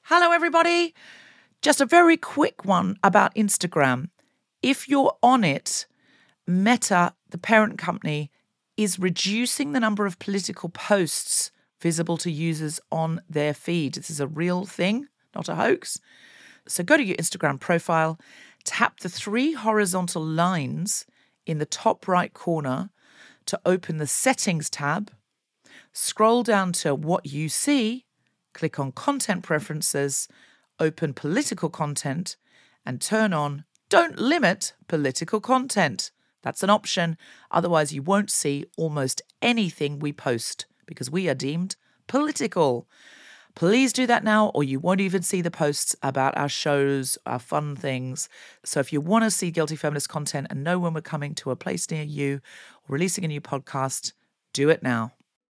Hello, everybody. Just a very quick one about Instagram. If you're on it, Meta, the parent company, is reducing the number of political posts visible to users on their feed. This is a real thing, not a hoax. So go to your Instagram profile, tap the 3 horizontal lines in the top right corner to open the Settings tab, scroll down to What You See, click on Content Preferences, open Political Content, and turn on Don't Limit Political Content. That's an option. Otherwise, you won't see almost anything we post because we are deemed political. Please do that now, or you won't even see the posts about our shows, our fun things. So if you want to see Guilty Feminist content and know when we're coming to a place near you or releasing a new podcast, do it now.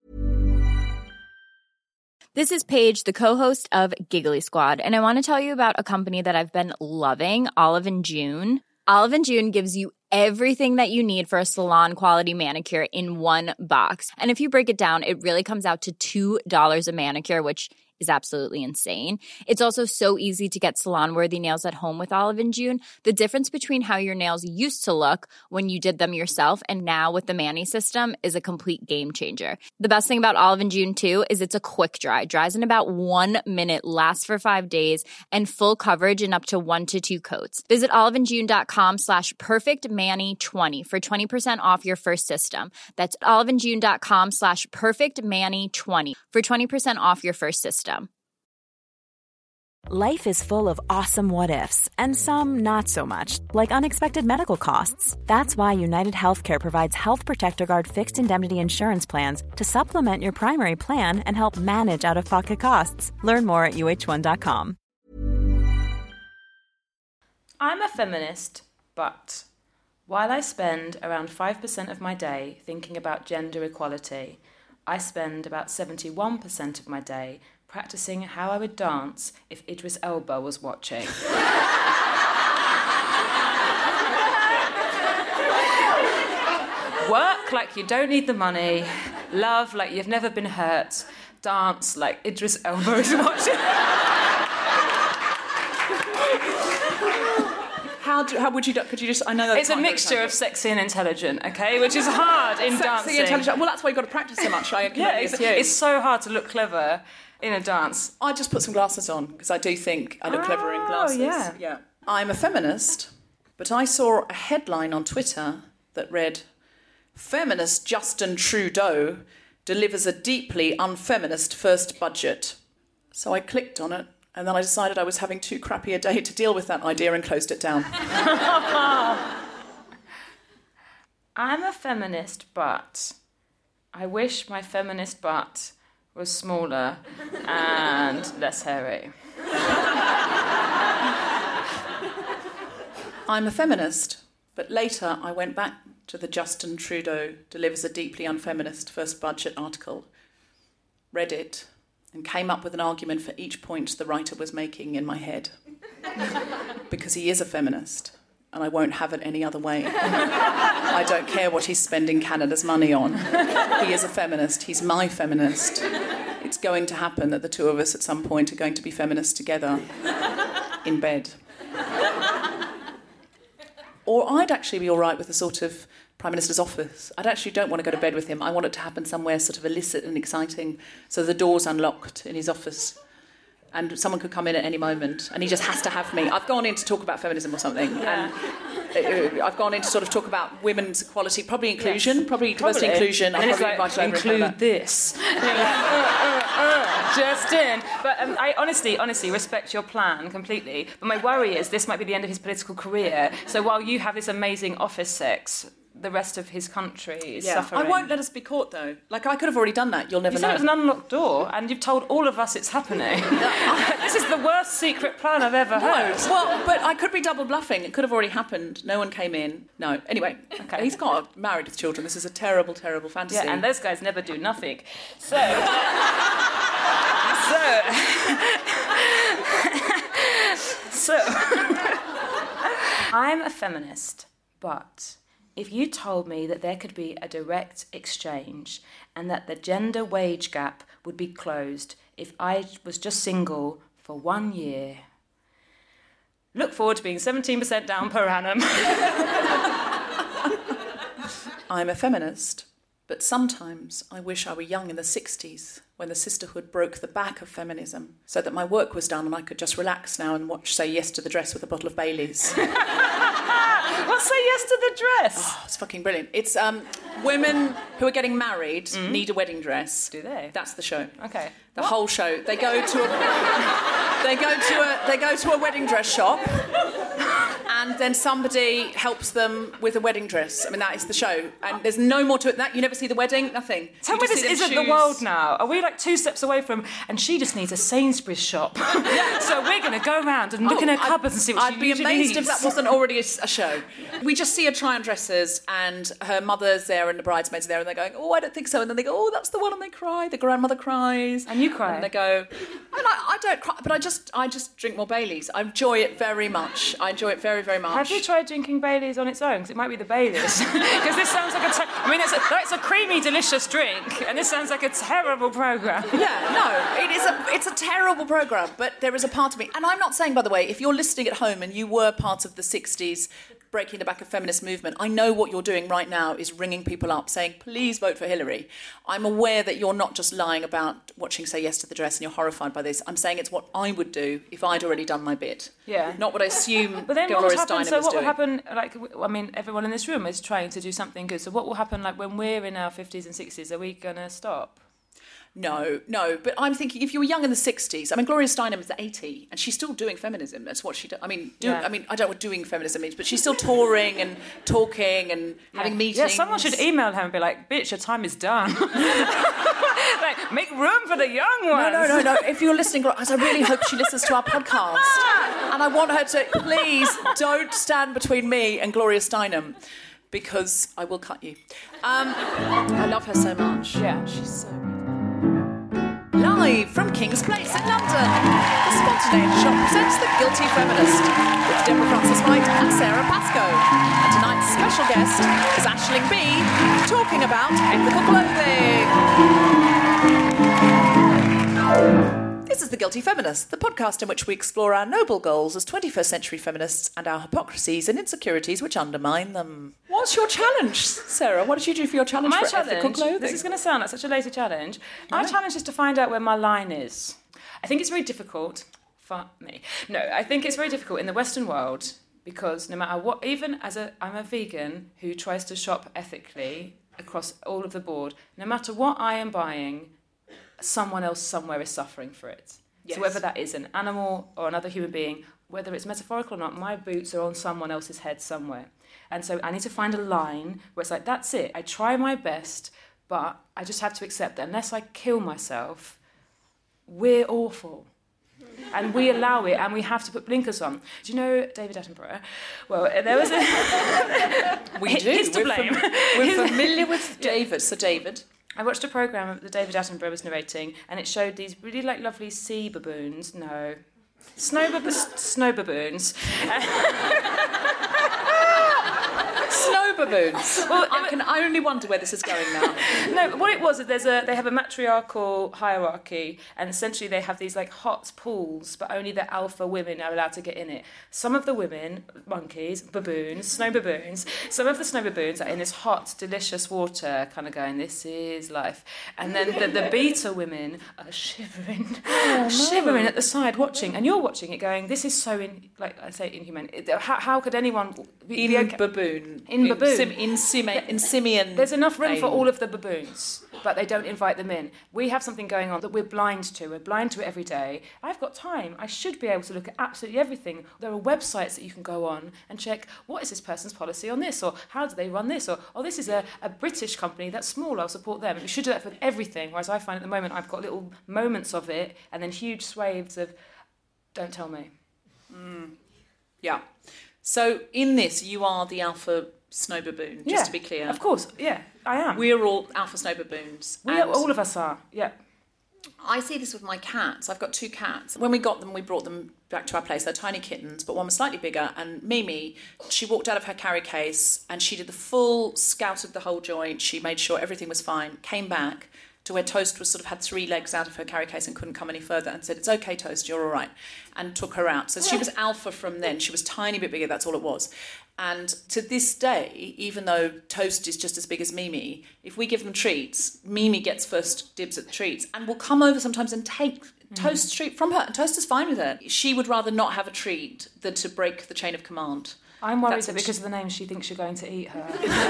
This is Paige, the co-host of Giggly Squad, and I want to tell you about a company that I've been loving, Olive & June. Olive & June gives you everything that you need for a salon-quality manicure in one box. And if you break it down, it really comes out to $2 a manicure, which is absolutely insane. It's also so easy to get salon-worthy nails at home with Olive & June. The difference between how your nails used to look when you did them yourself and now with the Mani system is a complete game changer. The best thing about Olive & June, too, is it's a quick dry. Dries in about 1 minute, lasts for 5 days, and full coverage in up to 1 to 2 coats. Visit oliveandjune.com/perfectmani20 for 20% off your first system. That's oliveandjune.com/perfectmani20 for 20% off your first system. Life is full of awesome what-ifs, and some not so much, like unexpected medical costs. That's why United Healthcare provides Health Protector Guard fixed indemnity insurance plans to supplement your primary plan and help manage out-of-pocket costs. Learn more at uh1.com. I'm a feminist, but while I spend around 5% of my day thinking about gender equality, I spend about 71% of my day practicing how I would dance if Idris Elba was watching. Work like you don't need the money, love like you've never been hurt, dance like Idris Elba is watching. How would you? Could you just? I know that it's a mixture of sexy and intelligent, okay, which is hard in dancing. Intelligent. Well, that's why you've got to practice so much. It's so hard to look clever in a dance. I just put some glasses on because I do think I look clever in glasses. Yeah. I'm a feminist, but I saw a headline on Twitter that read, "Feminist Justin Trudeau delivers a deeply unfeminist first budget." So I clicked on it, and then I decided I was having too crappy a day to deal with that idea and closed it down. I'm a feminist, but I wish my feminist butt was smaller and less hairy. I'm a feminist, but later I went back to the Justin Trudeau delivers a deeply unfeminist first budget article, read it, and came up with an argument for each point the writer was making in my head. Because he is a feminist, and I won't have it any other way. I don't care what he's spending Canada's money on. He is a feminist. He's my feminist. It's going to happen that the two of us at some point are going to be feminists together in bed. Or I'd actually be all right with a sort of Prime Minister's office. I actually don't want to go to bed with him. I want it to happen somewhere sort of illicit and exciting, so the door's unlocked in his office and someone could come in at any moment and he just has to have me. I've gone in to talk about feminism or something, and I've gone in to sort of talk about women's equality, probably inclusion, yes. probably diversity inclusion. And it's like, include this. Just in. But I honestly respect your plan completely. But my worry is this might be the end of his political career. So while you have this amazing office sex, the rest of his country is suffering. I won't let us be caught, though. Like, I could have already done that. You'll never know. You said it was an unlocked door, and you've told all of us it's happening. This is the worst secret plan I've ever heard. Well, but I could be double bluffing. It could have already happened. No one came in. No. Anyway, okay. He's got married with children. This is a terrible, terrible fantasy. Yeah, and those guys never do nothing. So... I'm a feminist, but if you told me that there could be a direct exchange and that the gender wage gap would be closed if I was just single for 1 year. Look forward to being 17% down per annum. I'm a feminist, but sometimes I wish I were young in the 60s when the sisterhood broke the back of feminism so that my work was done and I could just relax now and watch Say Yes to the Dress with a bottle of Baileys. What's Say Yes to the Dress? Oh, it's fucking brilliant. It's women who are getting married need a wedding dress. Do they? That's the show. Okay. The whole show. They go to a wedding dress shop, and then somebody helps them with a wedding dress. I mean, that is the show, and there's no more to it than that. You never see the wedding, nothing. Tell me this isn't the world now. Are we like 2 steps away from? And she just needs a Sainsbury's shop. So we're going to go around and look in her cupboards and see what she usually needs. I'd be amazed if that wasn't already a show. We just see her try on dresses, and her mother's there and the bridesmaids are there, and they're going, "Oh, I don't think so," and then they go, "Oh, that's the one," and they cry. The grandmother cries. And you cry. And they go, I don't cry, but I just drink more Baileys. I enjoy it very much. I enjoy it very, very much. Have you tried drinking Baileys on its own? Because it might be the Baileys. Because this sounds like it's a creamy, delicious drink, and this sounds like a terrible programme. Yeah, no, it's a terrible programme, but there is a part of me, and I'm not saying, by the way, if you're listening at home and you were part of the 60s breaking the back of feminist movement, I know what you're doing right now is ringing people up saying, please vote for Hillary. I'm aware that you're not just lying about watching Say Yes to the Dress and you're horrified by this. I'm saying it's what I would do if I'd already done my bit. Yeah. Not what I assume but then Gloria what Steinem So was what doing. will happen, like, I mean, everyone in this room is trying to do something good. So what will happen, like, when we're in our 50s and 60s? Are we going to stop? No, but I'm thinking if you were young in the 60s, I mean, Gloria Steinem is 80 and she's still doing feminism. That's what she does. I mean, I don't know what doing feminism means, but she's still touring and talking and having meetings. Yeah, someone should email her and be like, bitch, your time is done. Like, make room for the young ones. No. If you're listening, I really hope she listens to our podcast. And I want her to, please, don't stand between me and Gloria Steinem, because I will cut you. I love her so much. Yeah. She's so good. Live from King's Place in London, the Spontaneity Shop presents The Guilty Feminist with Deborah Frances-White and Sarah Pascoe. And tonight's special guest is Aisling Bea, talking about ethical clothing. This is The Guilty Feminist, the podcast in which we explore our noble goals as 21st century feminists and our hypocrisies and insecurities which undermine them. What's your challenge, Sarah? What did you do for your challenge for ethical clothing? This is going to sound like such a lazy challenge. My challenge is to find out where my line is. I think it's very difficult for me. No, I think it's very difficult in the Western world because no matter what, even I'm a vegan who tries to shop ethically across all of the board, no matter what I am buying, someone else somewhere is suffering for it. Yes. So whether that is an animal or another human being, whether it's metaphorical or not, my boots are on someone else's head somewhere. And so I need to find a line where it's like, that's it. I try my best, but I just have to accept that unless I kill myself, we're awful. And we allow it, and we have to put blinkers on. Do you know David Attenborough? Well, there was a... We do. He's to blame. We're familiar with David. So David... I watched a programme that David Attenborough was narrating, and it showed these really lovely sea baboons. No, snow baboons. Snow baboons. Well, I only wonder where this is going now. No, what it was is they have a matriarchal hierarchy, and essentially they have these like hot pools, but only the alpha women are allowed to get in it. Some of the women, monkeys, baboons, snow baboons, some of the snow baboons are in this hot, delicious water, kind of going, this is life. And then the beta women are shivering at the side, watching, and you're watching it going, this is so, inhuman. How could anyone be okay? Baboon. In baboon. In simian. There's enough room for all of the baboons, but they don't invite them in. We have something going on that we're blind to. We're blind to it every day. I've got time. I should be able to look at absolutely everything. There are websites that you can go on and check, what is this person's policy on this? Or how do they run this? Or this is a British company that's small, I'll support them. We should do that with everything, whereas I find at the moment I've got little moments of it and then huge swathes of, don't tell me. Yeah. So in this, you are the alpha snow baboon, just to be clear. Of course, yeah, I am. We're all alpha snow baboons. All of us are, yeah. I see this with my cats. I've got 2 cats. When we got them, we brought them back to our place. They're tiny kittens, but one was slightly bigger. And Mimi, she walked out of her carry case and she did the full scout of the whole joint. She made sure everything was fine, came back, to where Toast was sort of had 3 legs out of her carry case and couldn't come any further, and said, "It's okay, Toast, you're all right," and took her out. So she was alpha from then. She was a tiny bit bigger, that's all it was. And to this day, even though Toast is just as big as Mimi, if we give them treats, Mimi gets first dibs at the treats and will come over sometimes and take Toast's treat from her. And Toast is fine with her. She would rather not have a treat than to break the chain of command. I'm worried that because of the name, she thinks you're going to eat her.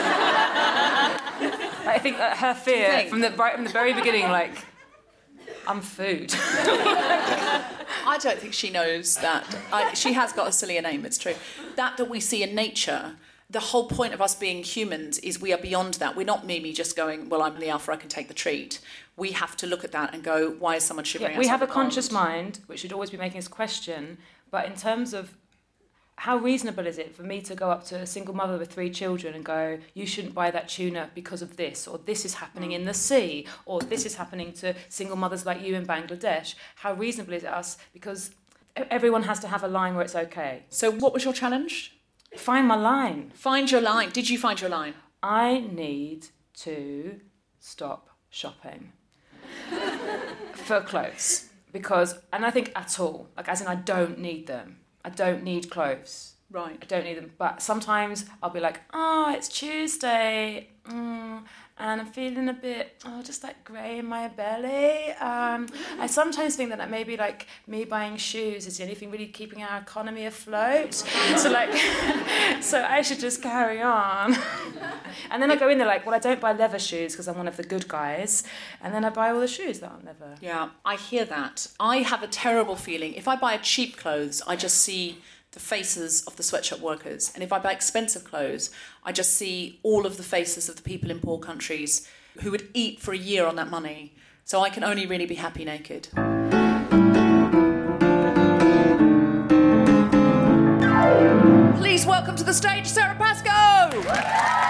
I think that her fear from the very beginning, like, I'm food. I don't think she knows that. She has got a sillier name, it's true. That we see in nature, the whole point of us being humans is we are beyond that. We're not Mimi just going, well, I'm the alpha, I can take the treat. We have to look at that and go, why is someone shivering outside we have a the pond? conscious mind, which should always be making us question, but in terms of how reasonable is it for me to go up to a single mother with 3 children and go, you shouldn't buy that tuna because of this, or this is happening in the sea, or this is happening to single mothers like you in Bangladesh? How reasonable is it us? Because everyone has to have a line where it's okay. So what was your challenge? Find my line. Find your line. Did you find your line? I need to stop shopping for clothes. Because, and I think at all, like as in I don't need them. I don't need clothes. Right. I don't need them. But sometimes I'll be like, oh, it's Tuesday, and I'm feeling a bit, just like grey in my belly. I sometimes think that maybe like me buying shoes is the only thing really keeping our economy afloat. So I should just carry on. And then I go in there like, well, I don't buy leather shoes because I'm one of the good guys. And then I buy all the shoes that aren't leather. Yeah, I hear that. I have a terrible feeling. If I buy cheap clothes, I just see the faces of the sweatshop workers. And if I buy expensive clothes, I just see all of the faces of the people in poor countries who would eat for a year on that money. So I can only really be happy naked. Please welcome to the stage Sarah Pascoe!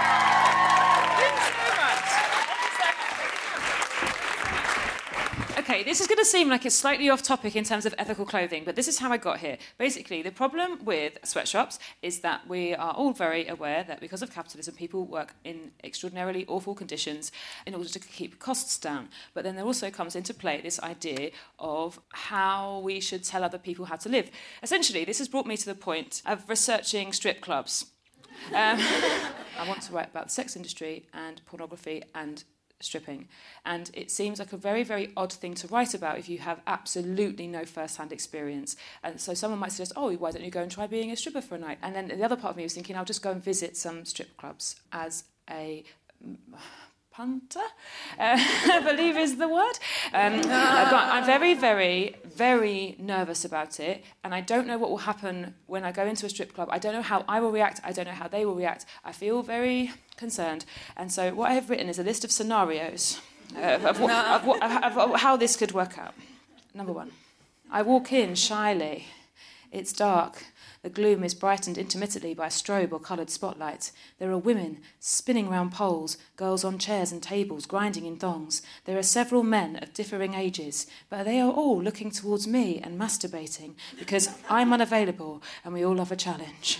Okay, this is going to seem like it's slightly off topic in terms of ethical clothing, but this is how I got here. Basically, the problem with sweatshops is that we are all very aware that because of capitalism, people work in extraordinarily awful conditions in order to keep costs down. But then there also comes into play this idea of how we should tell other people how to live. Essentially, this has brought me to the point of researching strip clubs. I want to write about the sex industry and pornography and stripping, and it seems like a very, very odd thing to write about if you have absolutely no first-hand experience. And so someone might suggest, oh, why don't you go and try being a stripper for a night? And then the other part of me was thinking, I'll just go and visit some strip clubs as a punter, I believe is the word. I'm very, very, very nervous about it, and I don't know what will happen when I go into a strip club. I don't know how I will react. I don't know how they will react. I feel very concerned. And so what I have written is a list of scenarios of how this could work out. Number 1, I walk in shyly. It's dark. The gloom is brightened intermittently by strobe or coloured spotlights. There are women spinning round poles, girls on chairs and tables grinding in thongs. There are several men of differing ages, but they are all looking towards me and masturbating because I'm unavailable and we all love a challenge.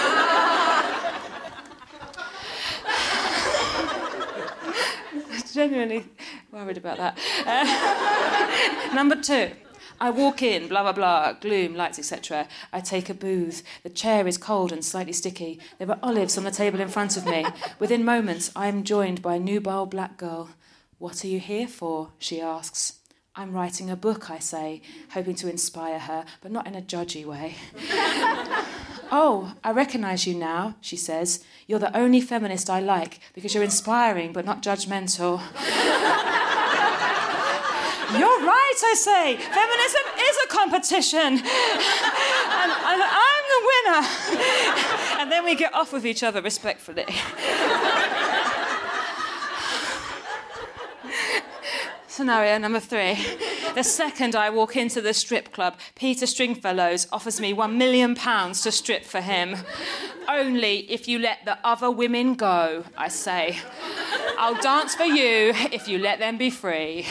Genuinely worried about that. Number 2. I walk in, blah, blah, blah, gloom, lights, etc. I take a booth. The chair is cold and slightly sticky. There are olives on the table in front of me. Within moments, I am joined by a nubile black girl. What are you here for? She asks. I'm writing a book, I say, hoping to inspire her, but not in a judgy way. Oh, I recognise you now, she says. You're the only feminist I like because you're inspiring but not judgmental. You're right, I say. Feminism is a competition. And I'm the winner. And then we get off with each other respectfully. Scenario number 3. The second I walk into the strip club, Peter Stringfellows offers me £1 million to strip for him. Only if you let the other women go, I say. I'll dance for you if you let them be free.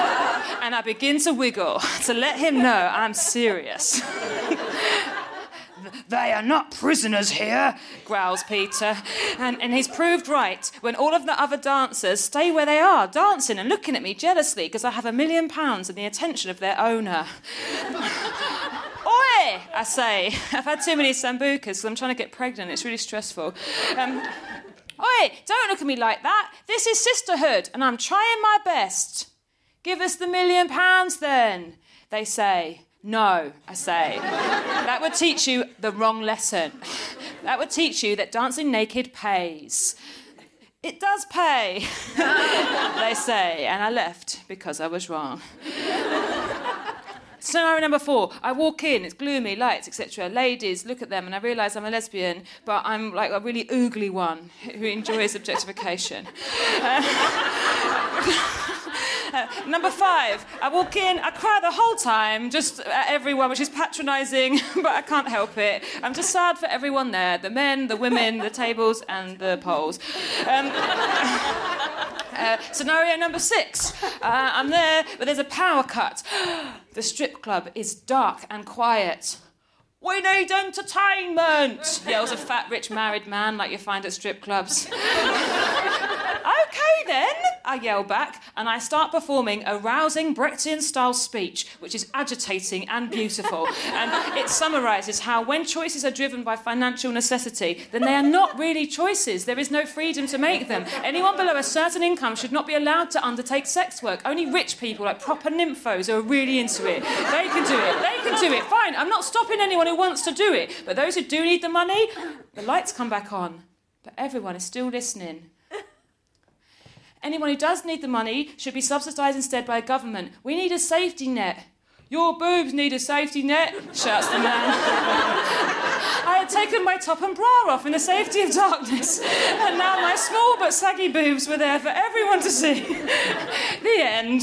And I begin to wiggle to let him know I'm serious. They are not prisoners here, growls Peter. And he's proved right when all of the other dancers stay where they are, dancing and looking at me jealously because I have £1 million and the attention of their owner. Oi, I say. I've had too many sambucas because I'm trying to get pregnant. It's really stressful. Oi, don't look at me like that. This is sisterhood and I'm trying my best. Give us the £1 million then, they say. No, I say. That would teach you the wrong lesson. That would teach you that dancing naked pays. It does pay, they say, and I left because I was wrong. Scenario number 4, I walk in, it's gloomy, lights, etc. Ladies, look at them, and I realise I'm a lesbian, but I'm like a really oogly one who enjoys objectification. Number 5, I walk in, I cry the whole time, just at everyone, which is patronising, but I can't help it. I'm just sad for everyone there, the men, the women, the tables, and the poles. Scenario number 6, I'm there, but there's a power cut. The strip club is dark and quiet. We need entertainment, yells a fat, rich, married man like you find at strip clubs. OK, then, I yell back, and I start performing a rousing Brechtian-style speech, which is agitating and beautiful. And it summarises how when choices are driven by financial necessity, then they are not really choices. There is no freedom to make them. Anyone below a certain income should not be allowed to undertake sex work. Only rich people, like proper nymphos, who are really into it. They can do it. They can do it. Fine, I'm not stopping anyone who wants to do it. But those who do need the money, the lights come back on. But everyone is still listening. Anyone who does need the money should be subsidised instead by a government. We need a safety net. Your boobs need a safety net, shouts the man. I had taken my top and bra off in the safety of darkness, and now my small but saggy boobs were there for everyone to see. The end.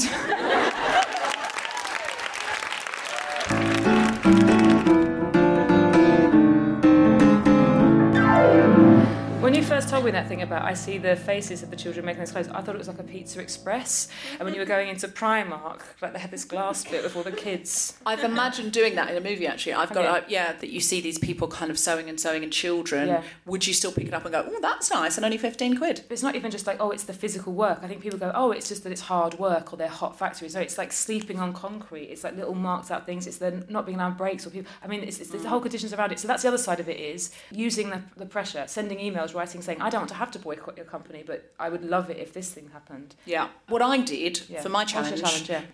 When you first told me that thing about I see the faces of the children making those clothes, I thought it was like a Pizza Express. And when you were going into Primark, like they had this glass bit with all the kids. I've imagined doing that in a movie, actually. I've got, that you see these people kind of sewing and children. Yeah. Would you still pick it up and go, oh, that's nice, and only 15 quid? It's not even just like, oh, it's the physical work. I think people go, oh, it's just that it's hard work or they're hot factories. No, it's like sleeping on concrete. It's like little marked out things. It's the not being allowed breaks or people. I mean, it's the whole conditions around it. So that's the other side of it is using the pressure, sending emails, writing, saying, I don't want to have to boycott your company, but I would love it if this thing happened. Yeah. What I did for my challenge,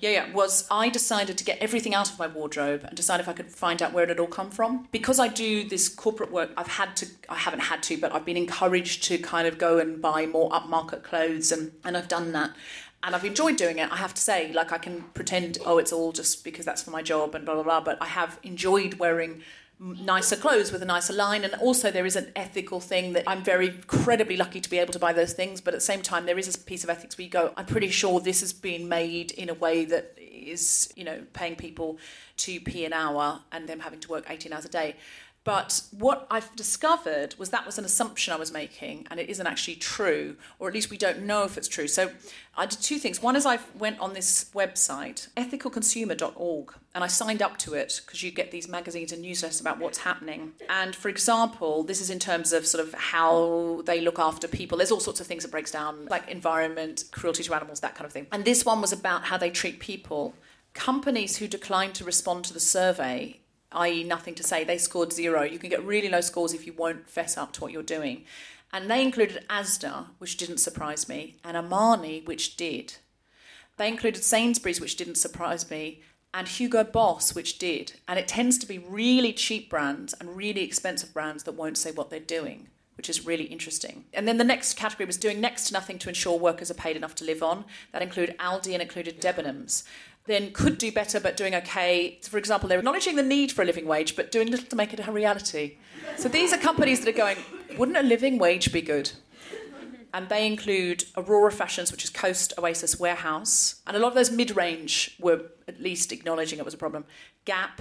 was I decided to get everything out of my wardrobe and decide if I could find out where it had all come from. Because I do this corporate work, I haven't had to, but I've been encouraged to kind of go and buy more upmarket clothes, and I've done that. And I've enjoyed doing it, I have to say. Like, I can pretend, oh, it's all just because that's for my job and blah, blah, blah, but I have enjoyed wearing nicer clothes with a nicer line, and also there is an ethical thing that I'm very incredibly lucky to be able to buy those things, but at the same time there is a piece of ethics where you go, I'm pretty sure this has been made in a way that is, paying people 2p an hour and them having to work 18 hours a day. But what I've discovered was that was an assumption I was making, and it isn't actually true, or at least we don't know if it's true. So I did 2 things. One is I went on this website, ethicalconsumer.org, and I signed up to it because you get these magazines and newsletters about what's happening. And for example, this is in terms of sort of how they look after people. There's all sorts of things that breaks down, like environment, cruelty to animals, that kind of thing. And this one was about how they treat people. Companies who declined to respond to the survey, i.e. nothing to say, they scored 0. You can get really low scores if you won't fess up to what you're doing. And they included Asda, which didn't surprise me, and Armani, which did. They included Sainsbury's, which didn't surprise me, and Hugo Boss, which did. And it tends to be really cheap brands and really expensive brands that won't say what they're doing, which is really interesting. And then the next category was doing next to nothing to ensure workers are paid enough to live on. That included Aldi and included Debenhams. Then could do better but doing okay. For example, they're acknowledging the need for a living wage but doing little to make it a reality. So these are companies that are going, wouldn't a living wage be good? And they include Aurora Fashions, which is Coast, Oasis, Warehouse. And a lot of those mid-range were at least acknowledging it was a problem. Gap,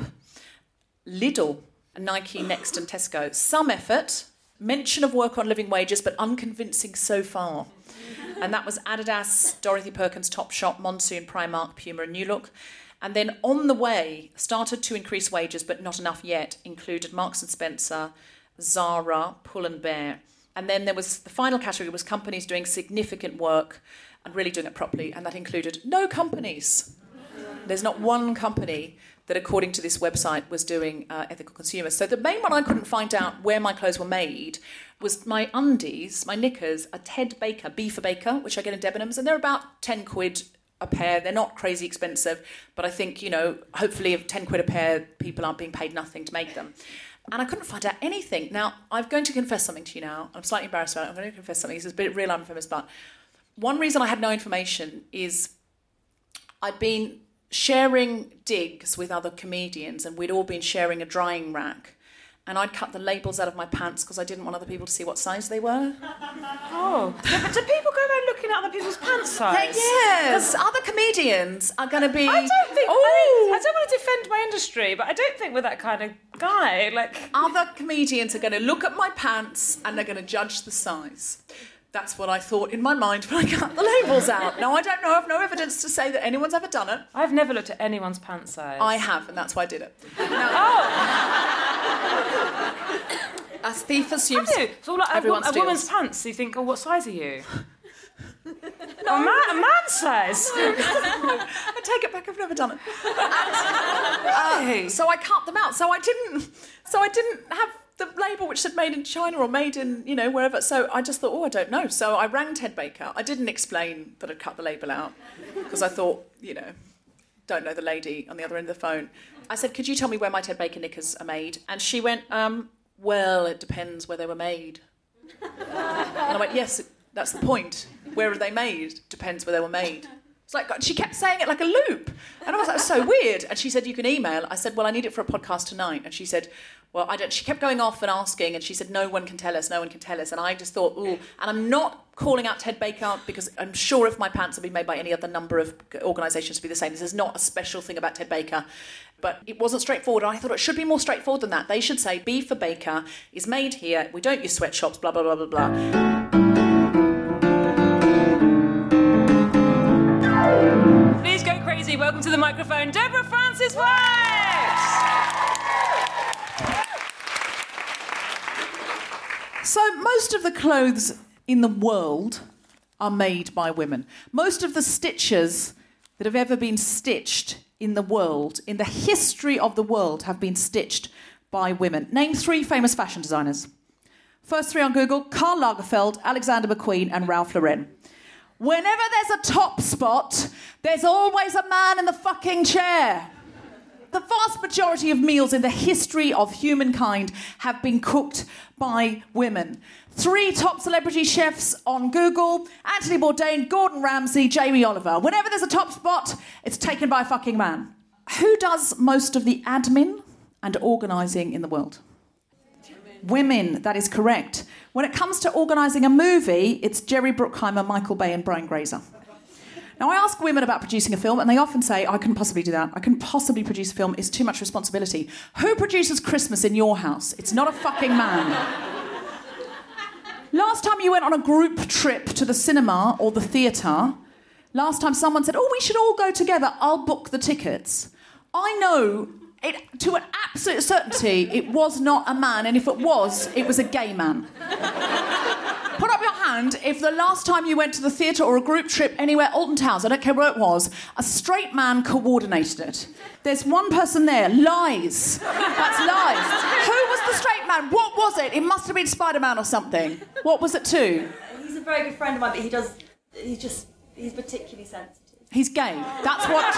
Lidl, Nike, Next and Tesco. Some effort, mention of work on living wages, but unconvincing so far. And that was Adidas, Dorothy Perkins, Topshop, Monsoon, Primark, Puma and New Look. And then on the way, started to increase wages, but not enough yet, included Marks & Spencer, Zara, Pull & Bear. And then there was the final category was companies doing significant work and really doing it properly, and that included no companies. There's not one company that, according to this website, was doing ethical consumers. So the main one I couldn't find out where my clothes were made was my undies, my knickers, are Ted Baker, B for Baker, which I get in Debenhams, and they're about 10 quid a pair. They're not crazy expensive, but I think, hopefully if 10 quid a pair, people aren't being paid nothing to make them. And I couldn't find out anything. Now, I'm going to confess something to you now. I'm slightly embarrassed about it. I'm going to confess something. This is a bit real unfamous, but one reason I had no information is I'd been sharing digs with other comedians, and we'd all been sharing a drying rack, and I'd cut the labels out of my pants because I didn't want other people to see what size they were. Oh. Yeah, but do people go around looking at other people's pants size? Yes. Other comedians are going to be... I don't want to defend my industry, but I don't think we're that kind of guy. Other comedians are going to look at my pants and they're going to judge the size. That's what I thought in my mind when I cut the labels out. Now, I don't know, I have no evidence to say that anyone's ever done it. I've never looked at anyone's pant size. I have, and that's why I did it. A thief assumes so everyone a woman's pants, you think, what size are you? A man's size. I take it back, I've never done it. Really? So I cut them out. So I didn't have the label which said made in China or made in, wherever. So I just thought, I don't know. So I rang Ted Baker. I didn't explain that I'd cut the label out because I thought, don't know the lady on the other end of the phone. I said, could you tell me where my Ted Baker knickers are made? And she went, well, it depends where they were made. And I went, yes, that's the point. Where are they made? Depends where they were made. It's like, she kept saying it like a loop. And I was like, so weird. And she said, you can email. I said, well, I need it for a podcast tonight. And she said, well, I don't. She kept going off and asking, and she said, no one can tell us. And I just thought, ooh. And I'm not calling out Ted Baker because I'm sure if my pants had been made by any other number of organisations to be the same. This is not a special thing about Ted Baker. But it wasn't straightforward. I thought it should be more straightforward than that. They should say, B for Baker is made here. We don't use sweatshops, blah, blah, blah, blah, blah. Please go crazy. Welcome to the microphone, Deborah Frances-White. So most of the clothes in the world are made by women. Most of the stitches that have ever been stitched in the world, in the history of the world, have been stitched by women. Name 3 famous fashion designers. First 3 on Google: Karl Lagerfeld, Alexander McQueen, and Ralph Lauren. Whenever there's a top spot, there's always a man in the fucking chair. The vast majority of meals in the history of humankind have been cooked by women. 3 top celebrity chefs on Google: Anthony Bourdain, Gordon Ramsay, Jamie Oliver. Whenever there's a top spot, it's taken by a fucking man. Who does most of the admin and organising in the world? Women, that is correct. When it comes to organising a movie, it's Jerry Bruckheimer, Michael Bay and Brian Grazer. Now, I ask women about producing a film, and they often say, I couldn't possibly do that. I couldn't possibly produce a film. It's too much responsibility. Who produces Christmas in your house? It's not a fucking man. Last time you went on a group trip to the cinema or the theatre, last time someone said, we should all go together, I'll book the tickets. I know to an absolute certainty it was not a man, and if it was a gay man. Put up your hand if the last time you went to the theatre or a group trip anywhere, Alton Towers, I don't care where it was, a straight man coordinated it. There's one person there. Lies. That's lies. Who was the straight man? What was it? It must have been Spider-Man or something. What was it to? He's a very good friend of mine, but he's particularly sensitive. He's gay. That's what...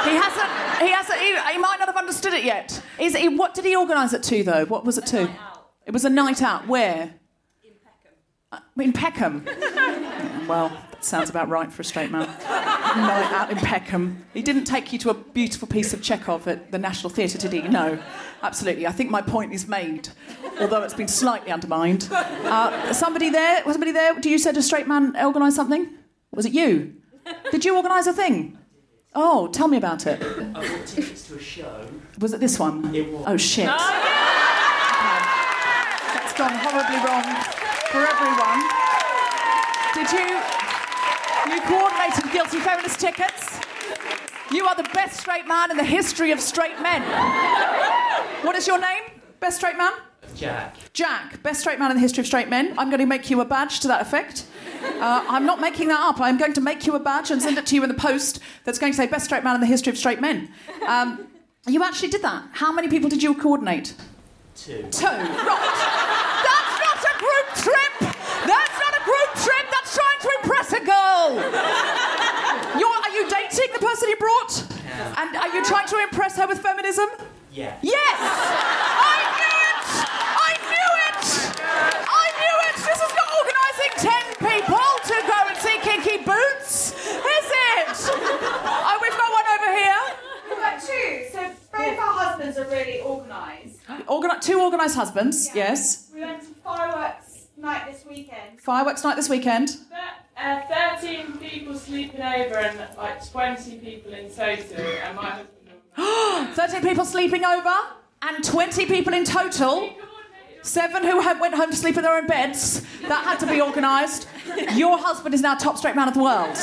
He might not have understood it yet. What did he organise it to, though? What was it to? It was a night out. Where? In Peckham. Well, that sounds about right for a straight man. Night out in Peckham. He didn't take you to a beautiful piece of Chekhov at the National Theatre, did he? No, absolutely. I think my point is made, although it's been slightly undermined. Somebody there? Do you said a straight man organised something? Was it you? Did you organise a thing? Oh, tell me about it. I bought tickets to a show. Was it this one? It was. Oh, shit. Oh, yeah! That's gone horribly wrong for everyone. Did you coordinated Guilty Feminist tickets? You are the best straight man in the history of straight men. What is your name, best straight man? Jack. Jack, best straight man in the history of straight men. I'm going to make you a badge to that effect. I'm not making that up. I'm going to make you a badge and send it to you in the post that's going to say best straight man in the history of straight men. You actually did that. How many people did you coordinate? 2. 2. Right. That's not a group trip. That's not a group trip. That's trying to impress a girl. Are you dating the person you brought? Yeah. And are you trying to impress her with feminism? Yeah. Yes! I knew it! I knew it! I knew it! This is not organising 10 people to go and see kinky boots, is it? Oh, we've got one over here. We've got 2. So both our husbands are really organised. 2 organised husbands, Yeah. yes. We went to fireworks night this weekend. Fireworks night this weekend. 13 people sleeping over and like 20 people in total, and my husband... 13 people sleeping over and 20 people in total. 7 who went home to sleep in their own beds. That had to be organised. Your husband is now top straight man of the world.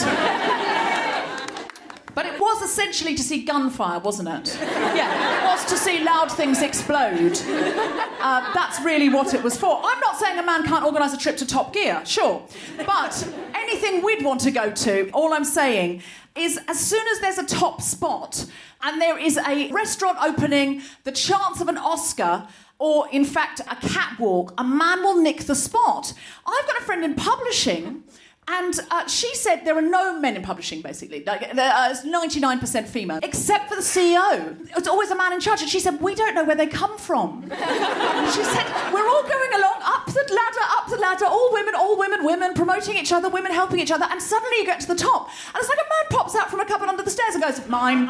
But it was essentially to see gunfire, wasn't it? Yeah, it was to see loud things explode. That's really what it was for. I'm not saying a man can't organise a trip to Top Gear, sure. But anything we'd want to go to, all I'm saying is as soon as there's a top spot and there is a restaurant opening, the chance of an Oscar, or in fact a catwalk, a man will nick the spot. I've got a friend in publishing, and she said there are no men in publishing, basically. It's 99% female, except for the CEO. It's always a man in charge. And she said, we don't know where they come from. She said, we're all going along up the ladder, all women, promoting each other, women helping each other, and suddenly you get to the top. And it's like a man pops out from a cupboard under the stairs and goes, mine.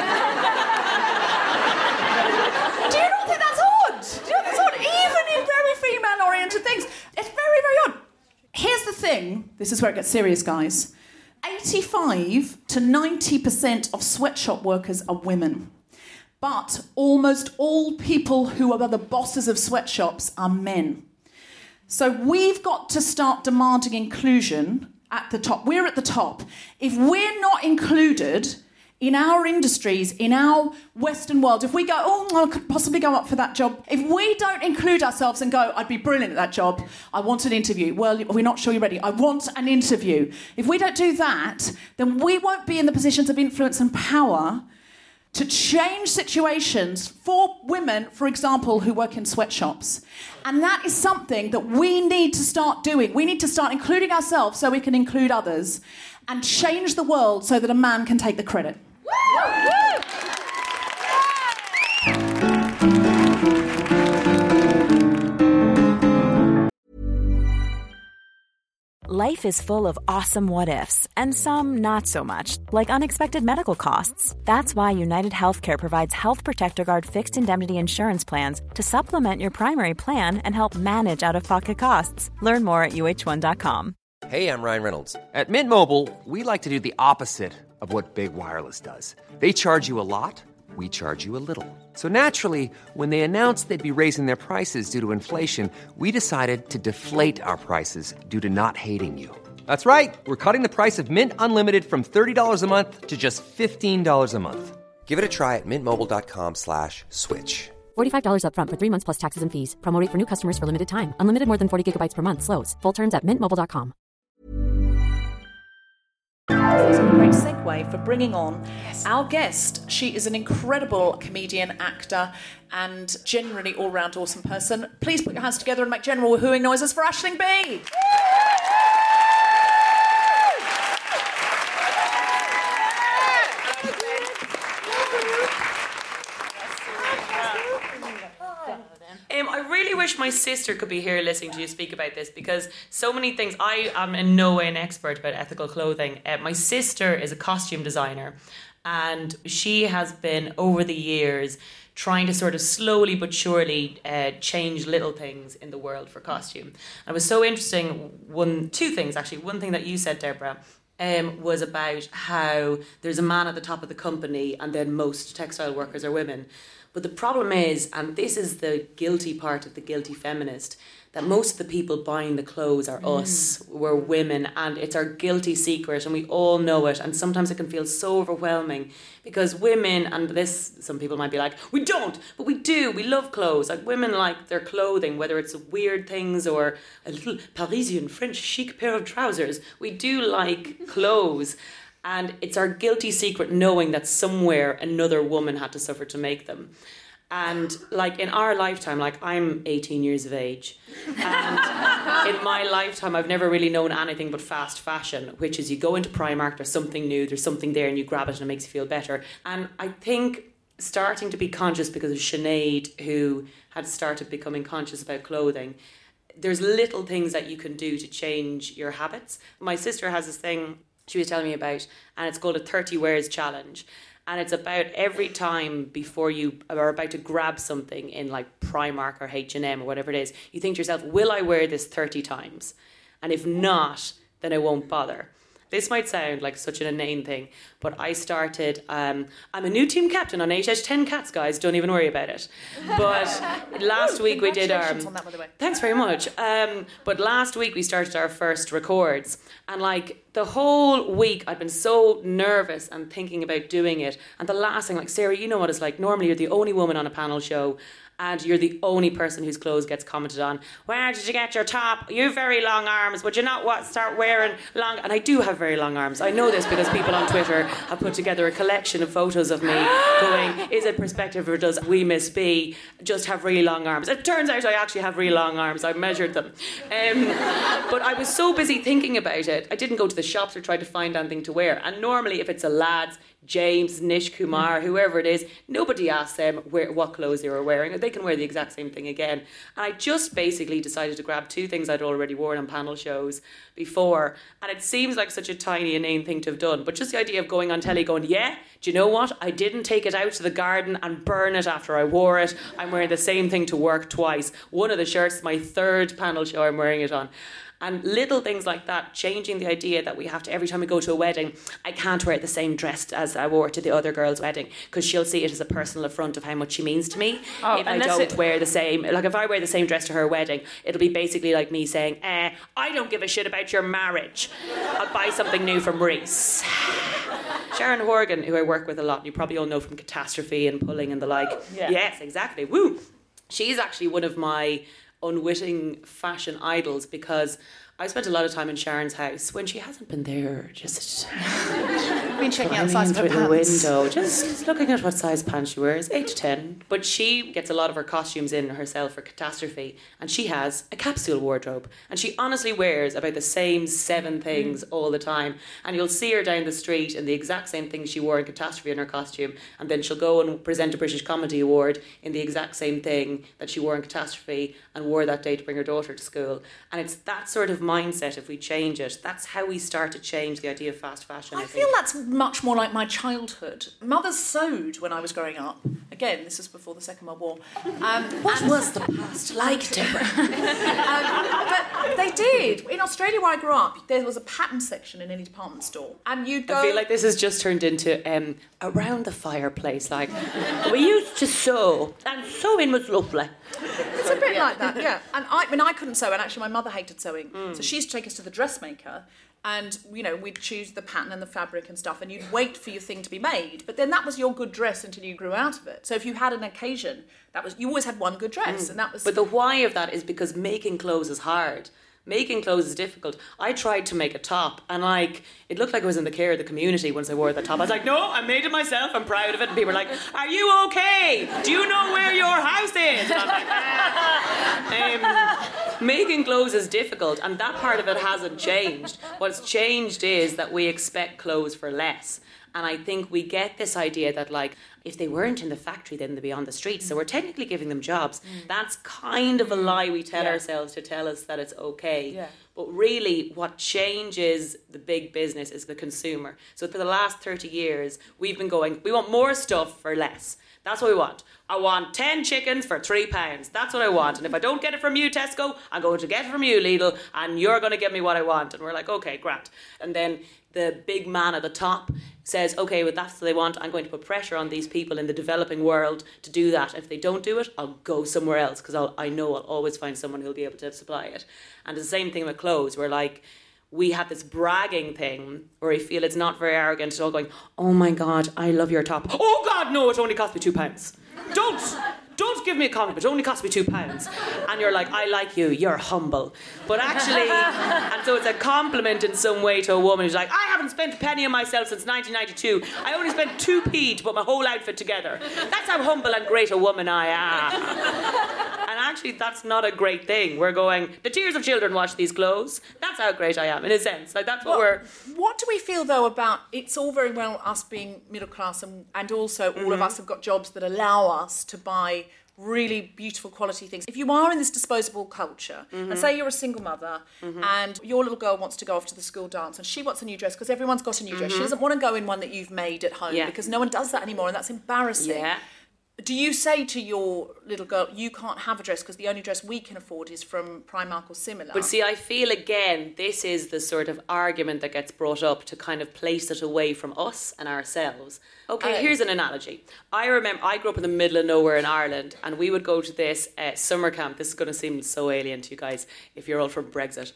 Do you not think that's odd? Do you not think that's odd? Even in very female-oriented things. It's very, very odd. Here's the thing. This is where it gets serious, guys. 85 to 90% of sweatshop workers are women. But almost all people who are the bosses of sweatshops are men. So we've got to start demanding inclusion at the top. We're at the top. If we're not included in our industries, in our Western world, if we go, I could possibly go up for that job. If we don't include ourselves and go, I'd be brilliant at that job, I want an interview. Well, we're not sure you're ready. I want an interview. If we don't do that, then we won't be in the positions of influence and power to change situations for women, for example, who work in sweatshops. And that is something that we need to start doing. We need to start including ourselves so we can include others and change the world so that a man can take the credit. Life is full of awesome what-ifs, and some not so much, like unexpected medical costs. That's why United Healthcare provides Health Protector Guard fixed indemnity insurance plans to supplement your primary plan and help manage out-of-pocket costs. Learn more at uh1.com. Hey, I'm Ryan Reynolds. At Mint Mobile, we like to do the opposite of what Big Wireless does. They charge you a lot, we charge you a little. So naturally, when they announced they'd be raising their prices due to inflation, we decided to deflate our prices due to not hating you. That's right. We're cutting the price of Mint Unlimited from $30 a month to just $15 a month. Give it a try at mintmobile.com/switch. $45 up front for 3 months plus taxes and fees. Promo rate for new customers for limited time. Unlimited more than 40 gigabytes per month. Slows full terms at mintmobile.com. It's a great segue for bringing on our guest. She is an incredible comedian, actor, and generally all-round awesome person. Please put your hands together and make general woohooing noises for Aisling Bea. I really wish my sister could be here listening to you speak about this, because so many things. I am in no way an expert about ethical clothing. My sister is a costume designer, and she has been over the years trying to sort of slowly but surely change little things in the world for costume. And it was so interesting. Two things actually. One thing that you said, Deborah, was about how there's a man at the top of the company and then most textile workers are women. But the problem is, and this is the guilty part of the guilty feminist, that most of the people buying the clothes are us. We're women, and it's our guilty secret, and we all know it. And sometimes it can feel so overwhelming because women, and this, some people might be like, we don't, but we do. We love clothes. Like, women like their clothing, whether it's weird things or a little Parisian French chic pair of trousers. We do like clothes. And it's our guilty secret knowing that somewhere another woman had to suffer to make them. And like in our lifetime, like I'm 18 years of age, and in my lifetime I've never really known anything but fast fashion, which is you go into Primark, there's something new, there's something there, and you grab it and it makes you feel better. And I think starting to be conscious because of Sinead, who had started becoming conscious about clothing, there's little things that you can do to change your habits. My sister has this thing she was telling me about, and it's called a 30 Wears Challenge. And it's about every time before you are about to grab something in like Primark or H&M or whatever it is, you think to yourself, will I wear this 30 times? And if not, then I won't bother. This might sound like such an inane thing, but I started, I'm a new team captain on HH10 Cats, guys, don't even worry about it. But last week we did our... on that, by the way. Thanks very much. But last week we started our first records, and like the whole week I'd been so nervous and thinking about doing it, and the last thing, like, Sarah, you know what it's like, normally you're the only woman on a panel show, and you're the only person whose clothes gets commented on. Where did you get your top? You have very long arms. Would you not start wearing long... And I do have very long arms. I know this because people on Twitter have put together a collection of photos of me going, is it perspective or does we Miss B just have really long arms? It turns out I actually have really long arms. I measured them. But I was so busy thinking about it, I didn't go to the shops or try to find anything to wear. And normally if it's a lad's, James, Nish Kumar, whoever it is, nobody asks them what clothes they were wearing. They can wear the exact same thing again. And I just basically decided to grab two things I'd already worn on panel shows before. And it seems like such a tiny, inane thing to have done. But just the idea of going on telly going, yeah, do you know what? I didn't take it out to the garden and burn it after I wore it. I'm wearing the same thing to work twice. One of the shirts, my third panel show I'm wearing it on. And little things like that, changing the idea that we have to, every time we go to a wedding, I can't wear the same dress as I wore to the other girl's wedding because she'll see it as a personal affront of how much she means to me. If I don't wear the same, like if I wear the same dress to her wedding, it'll be basically like me saying, I don't give a shit about your marriage. I'll buy something new from Reese. Sharon Horgan, who I work with a lot, you probably all know from Catastrophe and Pulling and the like. Yeah. Yes, exactly. Woo! She's actually one of my unwitting fashion idols because I spent a lot of time in Sharon's house when she hasn't been there, just been checking out the size of her through the pants. window, just looking at what size pants she wears, 8 to 10. But she gets a lot of her costumes in herself for Catastrophe, and she has a capsule wardrobe, and she honestly wears about the same 7 things all the time. And you'll see her down the street in the exact same things she wore in Catastrophe in her costume, and then she'll go and present a British Comedy Award in the exact same thing that she wore in Catastrophe and wore that day to bring her daughter to school. And it's that sort of mindset, if we change it, that's how we start to change the idea of fast fashion. I feel that's much more like my childhood. Mothers sewed when I was growing up. Again, this was before the Second World War. What was the past like, Deborah? But they did. In Australia, where I grew up, there was a pattern section in any department store, and you'd go... I feel like this has just turned into around the fireplace, like, we used to sew, and sewing was lovely. It's a bit like that, yeah. And I couldn't sew, and actually my mother hated sewing. So she used to take us to the dressmaker, and, you know, we'd choose the pattern and the fabric and stuff, and you'd wait for your thing to be made. But then that was your good dress until you grew out of it. So if you had an occasion, you always had one good dress, and that was... But the why of that is because making clothes is hard. Making clothes is difficult. I tried to make a top, and it looked like I was in the care of the community once I wore the top. I was like, no, I made it myself, I'm proud of it. And people were like, are you okay? Do you know where your house is? And I'm like, making clothes is difficult, and that part of it hasn't changed. What's changed is that we expect clothes for less. And I think we get this idea that, like, if they weren't in the factory, then they'd be on the streets. So we're technically giving them jobs. That's kind of a lie we tell ourselves to tell us that it's okay. Yeah. But really, what changes the big business is the consumer. So for the last 30 years, we've been going, we want more stuff for less. That's what we want. I want 10 chickens for £3. That's what I want. And if I don't get it from you, Tesco, I'm going to get it from you, Lidl, and you're going to give me what I want. And we're like, okay, grand. And then the big man at the top says, okay, well, that's what they want. I'm going to put pressure on these people in the developing world to do that. If they don't do it, I'll go somewhere else because I know I'll always find someone who'll be able to supply it. And it's the same thing with clothes, where like we have this bragging thing where I feel it's not very arrogant at all, going, oh my God, I love your top. Oh God, no, it only cost me £2. Don't give me a compliment, it only cost me £2. And you're like, I like you, you're humble. But actually, and so it's a compliment in some way to a woman who's like, I haven't spent a penny on myself since 1992. I only spent 2p to put my whole outfit together. That's how humble and great a woman I am. And actually, that's not a great thing. We're going, the tears of children wash these clothes. That's how great I am, in a sense. Like, that's what we're... What do we feel, though, about... It's all very well us being middle class and also all of us have got jobs that allow us to buy really beautiful quality things. If you are in this disposable culture, and say you're a single mother and your little girl wants to go off to the school dance and she wants a new dress because everyone's got a new dress. She doesn't want to go in one that you've made at home because no one does that anymore and that's embarrassing. Yeah. Do you say to your little girl, you can't have a dress because the only dress we can afford is from Primark or similar? But see, I feel, again, this is the sort of argument that gets brought up to kind of place it away from us and ourselves. Okay, here's an analogy. I remember I grew up in the middle of nowhere in Ireland and we would go to this summer camp. This is going to seem so alien to you guys if you're all from Brexit.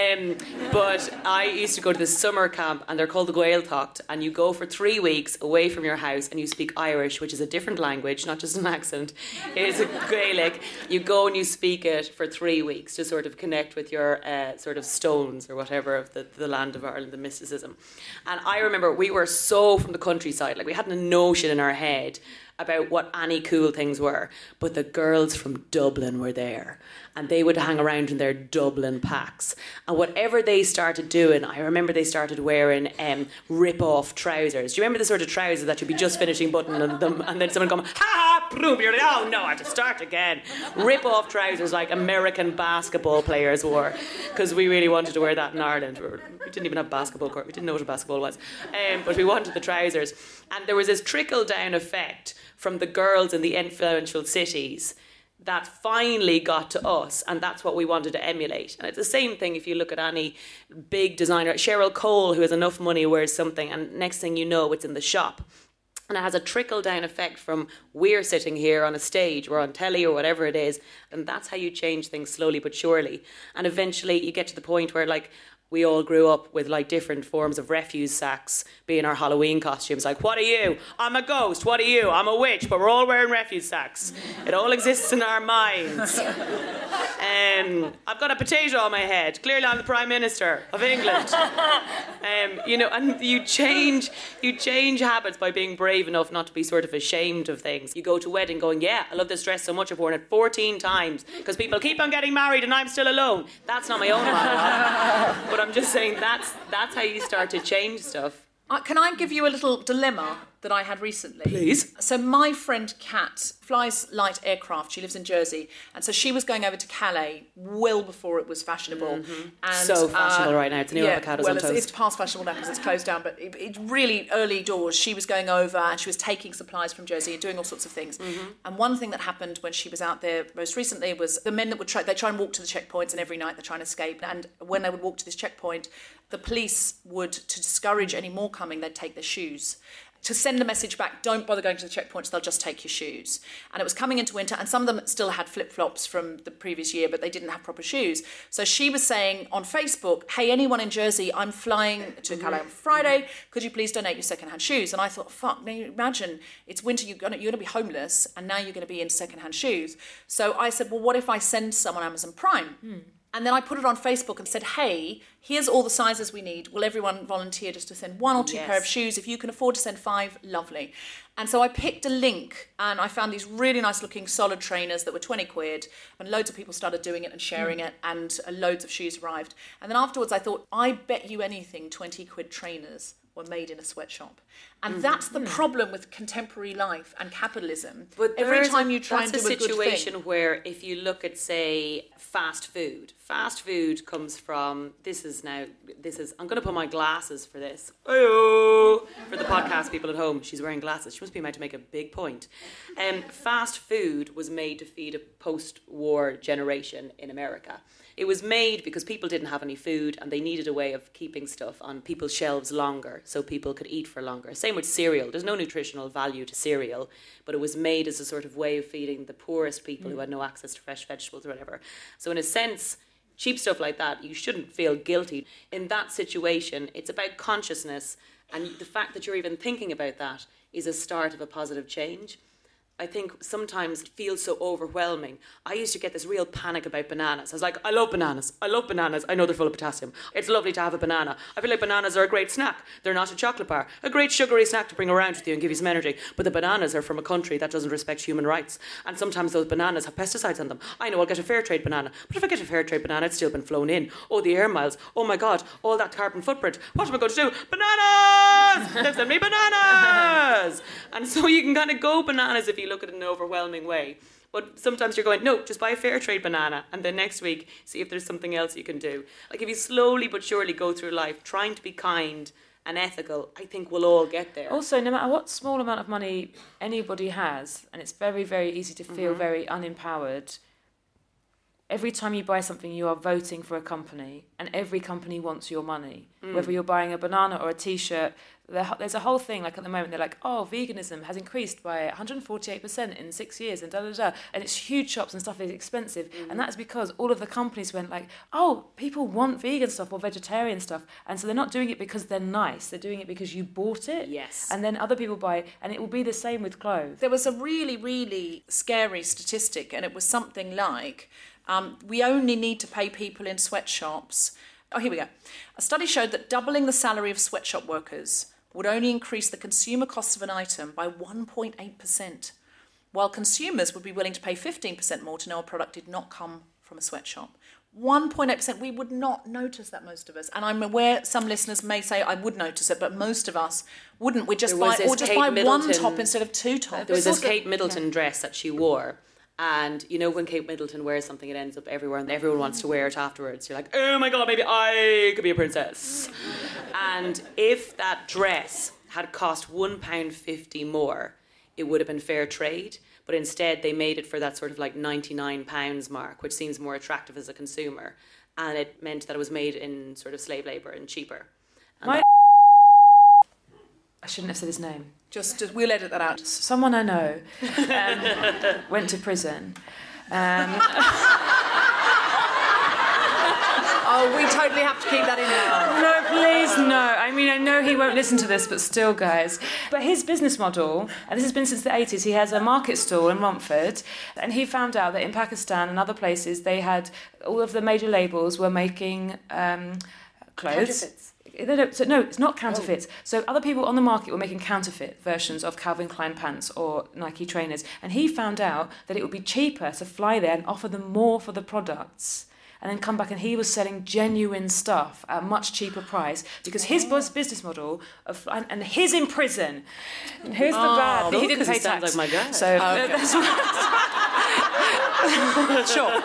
But I used to go to this summer camp and they're called the Gaeltacht, and you go for 3 weeks away from your house and you speak Irish, which is a different language, not just an accent. It is a Gaelic. You go and you speak it for 3 weeks to sort of connect with your sort of stones or whatever of the land of Ireland, the mysticism. And I remember we were so from the countryside, like we hadn't a notion in our head about what any cool things were, but the girls from Dublin were there and they would hang around in their Dublin packs, and whatever they started doing, I remember they started wearing rip-off trousers. Do you remember the sort of trousers that you'd be just finishing buttoning them and then someone come, ha, boom, you're like, oh no, I have to start again. Rip-off trousers like American basketball players wore, because we really wanted to wear that in Ireland. We didn't even have basketball court, we didn't know what a basketball was, but we wanted the trousers. And there was this trickle-down effect from the girls in the influential cities that finally got to us, and that's what we wanted to emulate. And it's the same thing if you look at any big designer. Cheryl Cole, who has enough money, wears something, and next thing you know, it's in the shop. And it has a trickle-down effect from we're sitting here on a stage or on telly or whatever it is, and that's how you change things slowly but surely. And eventually you get to the point where, like, we all grew up with like different forms of refuse sacks being our Halloween costumes. Like, what are you? I'm a ghost. What are you? I'm a witch. But we're all wearing refuse sacks. It all exists in our minds. I've got a potato on my head. Clearly I'm the Prime Minister of England. And you change habits by being brave enough not to be sort of ashamed of things. You go to a wedding going, yeah, I love this dress so much, I've worn it 14 times because people keep on getting married and I'm still alone. That's not my own monologue. But I'm just saying that's how you start to change stuff. Can I give you a little dilemma that I had recently? Please. So my friend Kat flies light aircraft. She lives in Jersey. And so she was going over to Calais well before it was fashionable. Mm-hmm. And, so fashionable right now. It's new avocados on toast. It's past fashionable now because it's closed down. But it really early doors. She was going over and she was taking supplies from Jersey and doing all sorts of things. Mm-hmm. And one thing that happened when she was out there most recently was the men that would they try and walk to the checkpoints, and every night they're trying to escape. And when they would walk to this checkpoint, the police would, to discourage any more coming, they'd take their shoes. To send a message back, don't bother going to the checkpoints, they'll just take your shoes. And it was coming into winter, and some of them still had flip-flops from the previous year, but they didn't have proper shoes. So she was saying on Facebook, hey, anyone in Jersey, I'm flying to Calais on Friday, could you please donate your second-hand shoes? And I thought, fuck, now you imagine, it's winter, you're going to be homeless, and now you're going to be in second-hand shoes. So I said, well, what if I send some on Amazon Prime? And then I put it on Facebook and said, hey, here's all the sizes we need. Will everyone volunteer just to send 1 or 2 pair of shoes? If you can afford to send 5, lovely. And so I picked a link and I found these really nice looking solid trainers that were 20 quid, and loads of people started doing it and sharing it, and loads of shoes arrived. And then afterwards I thought, I bet you anything 20 quid trainers were made in a sweatshop. And that's the problem with contemporary life and capitalism. But every time you try and do a good thing. That's a situation where if you look at, say, fast food comes from, I'm going to put my glasses for this. Oh, for the podcast people at home, she's wearing glasses. She must be meant to make a big point. Fast food was made to feed a post-war generation in America. It was made because people didn't have any food and they needed a way of keeping stuff on people's shelves longer so people could eat for longer. Same same with cereal. There's no nutritional value to cereal, but it was made as a sort of way of feeding the poorest people who had no access to fresh vegetables or whatever. So in a sense, cheap stuff like that, you shouldn't feel guilty. In that situation, it's about consciousness, and the fact that you're even thinking about that is a start of a positive change. I think sometimes it feels so overwhelming. I used to get this real panic about bananas. I was like, I love bananas. I know they're full of potassium. It's lovely to have a banana. I feel like bananas are a great snack. They're not a chocolate bar. A great sugary snack to bring around with you and give you some energy. But the bananas are from a country that doesn't respect human rights. And sometimes those bananas have pesticides on them. I know I'll get a fair trade banana. But if I get a fair trade banana, it's still been flown in. Oh, the air miles. Oh my God, all that carbon footprint. What am I going to do? Bananas! They've sent me bananas! And so you can kind of go bananas if you look at it in an overwhelming way. But sometimes you're going, no, just buy a fair trade banana, and then next week see if there's something else you can do. Like if you slowly but surely go through life trying to be kind and ethical, I think we'll all get there. Also, no matter what small amount of money anybody has, and it's very, very easy to feel very unempowered, every time you buy something, you are voting for a company, and every company wants your money. Whether you're buying a banana or a T-shirt, there's a whole thing, like at the moment, they're like, oh, veganism has increased by 148% in 6 years, and and it's huge shops and stuff is expensive, and that's because all of the companies went like, oh, people want vegan stuff or vegetarian stuff, and so they're not doing it because they're nice, they're doing it because you bought it. Yes. And then other people buy it, and it will be the same with clothes. There was a really, really scary statistic, and it was something like, we only need to pay people in sweatshops. Oh, here we go. A study showed that doubling the salary of sweatshop workers would only increase the consumer costs of an item by 1.8%, while consumers would be willing to pay 15% more to know a product did not come from a sweatshop. 1.8%, we would not notice that, most of us. And I'm aware some listeners may say I would notice it, but most of us wouldn't. We'd just buy one top instead of two tops. There was this Kate Middleton dress that she wore. And you know when Kate Middleton wears something, it ends up everywhere and everyone wants to wear it afterwards. You're like, oh my God, maybe I could be a princess. And if that dress had cost £1.50 more, it would have been fair trade. But instead they made it for that sort of like £99 mark, which seems more attractive as a consumer. And it meant that it was made in sort of slave labour and cheaper. And I shouldn't have said his name. Just we'll edit that out. Someone I know went to prison. Oh, we totally have to keep that in now. No, please, no. I mean, I know he won't listen to this, but still, guys. But his business model, and this has been since the 80s, he has a market stall in Romford, and he found out that in Pakistan and other places, they had, all of the major labels were making clothes. Counterfeits. No, it's not counterfeits. So other people on the market were making counterfeit versions of Calvin Klein pants or Nike trainers. And he found out that it would be cheaper to fly there and offer them more for the products and then come back, and he was selling genuine stuff at a much cheaper price because his business model of, and he's in prison. And here's the bad. He didn't pay tax. Like my guy. So that's Sure.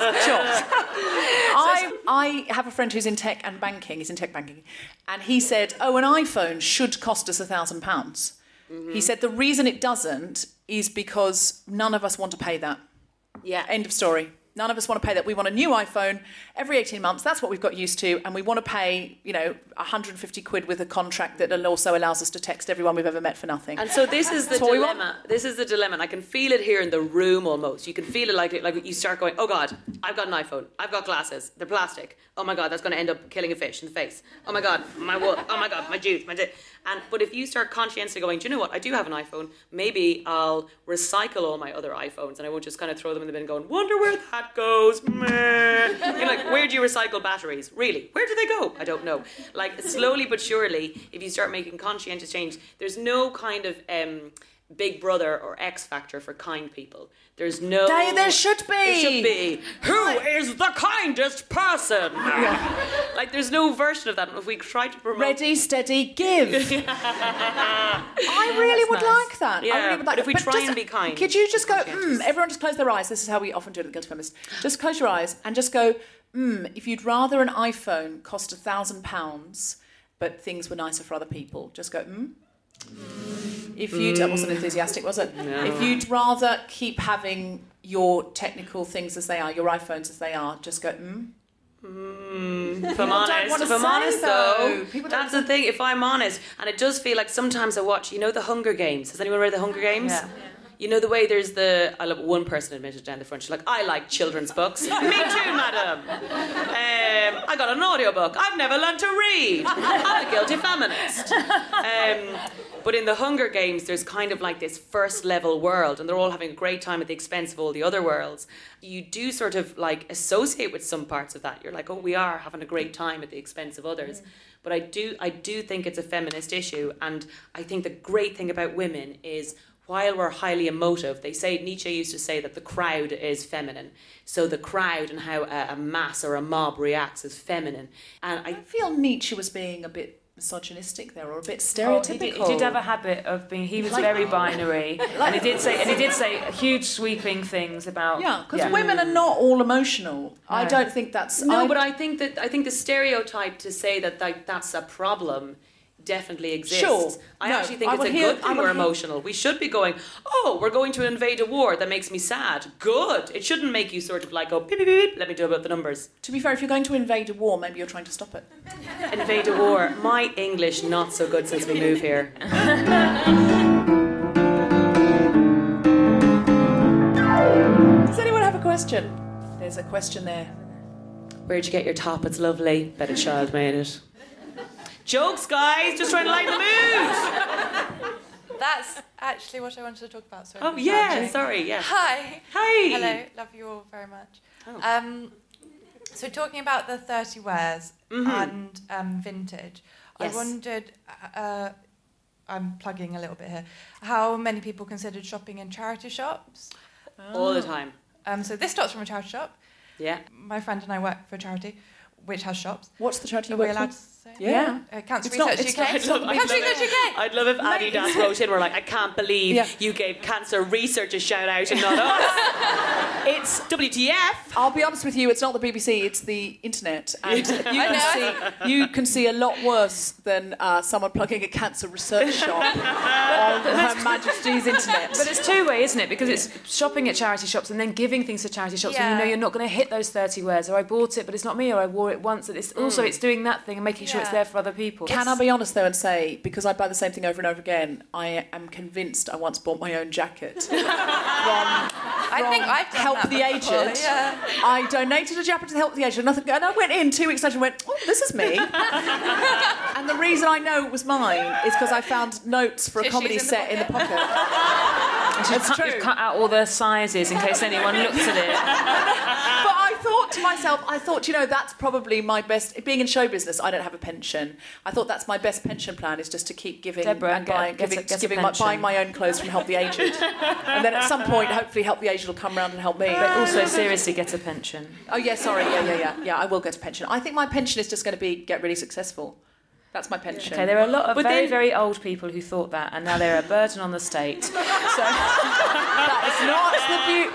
I have a friend who's in tech and banking. He's in tech banking, and he said, "Oh, an iPhone should cost us £1,000." Mm-hmm. He said the reason it doesn't is because none of us want to pay that. Yeah. End of story. None of us want to pay that. We want a new iPhone every 18 months. That's what we've got used to. And we want to pay, 150 quid with a contract that also allows us to text everyone we've ever met for nothing. And so this is the dilemma. This is the dilemma. And I can feel it here in the room almost. You can feel it like you start going, oh God, I've got an iPhone. I've got glasses. They're plastic. Oh my God, that's going to end up killing a fish in the face. Oh my God, my wool. Oh my God, my juice, But if you start conscientiously going, do you know what? I do have an iPhone. Maybe I'll recycle all my other iPhones and I won't just kind of throw them in the bin going, wonder where that goes. Meh. You're like, where do you recycle batteries? Really? Where do they go? I don't know. Like, slowly but surely, if you start making conscientious change, there's no kind of Big Brother or X Factor for kind people. There's no... There should be. There should be. Who is the kindest person? Like, there's no version of that. If we try to promote... Ready, steady, give. I really would like that. Yeah, I really would like but if we try just, and be kind... Could you just go, everyone just close their eyes. This is how we often do it at the Guilty Feminist. Just close your eyes and just go, if you'd rather an iPhone cost £1,000, but things were nicer for other people, just go, If that wasn't enthusiastic, was it? No. If you'd rather keep having your technical things as they are, your iPhones as they are, just go, If I'm honest, though, that's the thing. If I'm honest, and it does feel like sometimes I watch, the Hunger Games. Has anyone read the Hunger Games? Yeah. You know the way there's I love one person admitted down the front. She's like, I like children's books. Me too, madam. I got an audiobook. I've never learned to read. I'm a guilty feminist. But in the Hunger Games, there's kind of like this first level world, and they're all having a great time at the expense of all the other worlds. You do sort of like associate with some parts of that. You're like, oh, we are having a great time at the expense of others. But I do think it's a feminist issue, and I think the great thing about women is, while we're highly emotive, Nietzsche used to say that the crowd is feminine. So the crowd and how a mass or a mob reacts is feminine. And I feel Nietzsche was being a bit misogynistic there, or a bit stereotypical. He did have a habit of being. He was very binary, and he did say huge sweeping things about. Yeah, because women are not all emotional. No. I don't think that's. But I think the stereotype to say that that's a problem definitely exists. Sure. I actually think it's a good thing we're emotional. We should be going, we're going to invade a war that makes me sad. Good. It shouldn't make you sort of like go, beep, beep, beep, let me do about the numbers. To be fair, if you're going to invade a war, maybe you're trying to stop it. Invade a war. My English not so good since we moved here. Does anyone have a question? There's a question there. Where'd you get your top? It's lovely. Bet a child made it. Jokes, guys! Just trying to lighten the mood! That's actually what I wanted to talk about. Sorry. Oh, yeah, sorry, yeah. Hi. Hi. Hello, love you all very much. Oh. So talking about the 30 wares and vintage, yes. I wondered, I'm plugging a little bit here, how many people considered shopping in charity shops? All the time. So this stop's from a charity shop. Yeah. My friend and I work for a charity which has shops. What's the charity you work for? Are we allowed to say? Yeah. Cancer Research UK. I'd love if Adidas wrote in, we're like, I can't believe you gave Cancer Research a shout out and not us. It's WTF. I'll be honest with you, it's not the BBC, it's the internet. And you can see a lot worse than someone plugging a cancer research shop on Her Majesty's internet. But it's two-way, isn't it? Because it's shopping at charity shops and then giving things to charity shops when you know you're not going to hit those 30 wares, or I bought it but it's not me, or I wore it once. And it's also it's doing that thing and making sure it's there for other people. Can I be honest though and say, because I buy the same thing over and over again, I am convinced I once bought my own jacket from I think I've done Help that the before, Aged. yeah. I donated a jacket to Help the Aged, and I went in 2 weeks later and went, oh, this is me. And the reason I know it was mine is because I found notes for a comedy set in the pocket. It's true. You've cut out all the sizes in case anyone looks at it. But I thought to myself, that's probably my best. Being in show business, I don't have a pension. I thought that's my best pension plan, is just to keep giving and buying my own clothes from Help the Aged. And then at some point, hopefully Help the Aged will come round and help me. But also seriously get a pension. Oh, yeah, sorry. Yeah, I will get a pension. I think my pension is just going to get really successful. That's my pension. Okay, there are a lot of very old people who thought that, and now they're a burden on the state. So that is not the view.